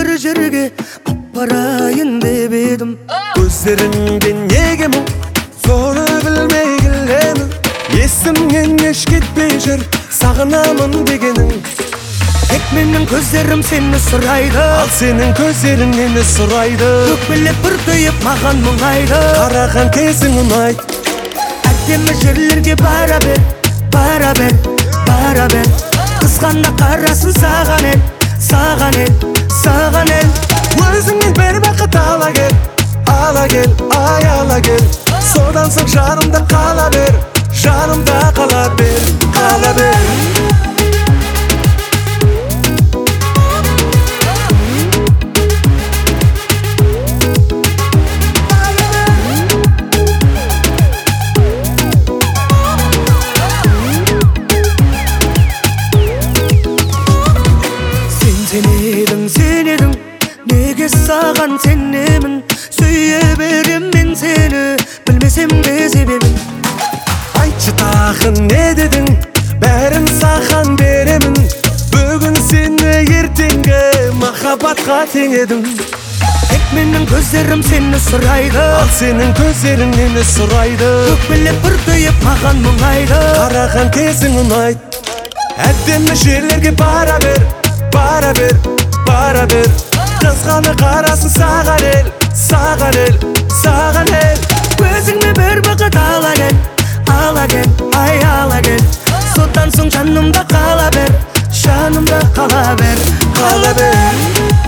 bir жерге апарайын деп едім. Көздеріңден неге мұң, соны білмей келемін. Есімнен еш кетпей жүр, сағынамын дегенің. Тек менің көздерім сені сұрайды, Ал сенің көздерің мені сұрайды. өкпелеп бүркейіп маған мұңайды. Қараған кезің ұнайды. Әдемі жерлерге бара бер, бара бер, бара бер. Қызғанда қарасын саған ел, саған ел, саған ел. Өзіңнен бір бақыт ала кел, ала кел, ай ала кел. Содан соң жанымда қала бер, жанымда қала бер, қала бер. Сен едің, неге саған сенемін. Сүйе берем мен сені, білмесем де себебін. Айтшы тағы не дедің, бәрін саған беремін. Бүгін сені ертеңгі махаббатқа теңедім. Тек менің көздерім сені сұрайды, Ал сенің көздерің мені сұрайды. өкпелеп бүркейіп маған мұңайды. Қараған кезің ұнайды. Әдемі жерлерге бара бер, бара бер, бара бер. Қызғаны қарасын саған ел, саған ел, саған ел. Өзіңе бір бақыт ала кел, ала кел, ай ала кел. Содан соң жанымда қала бер, жанымда қала бер, Қала бер.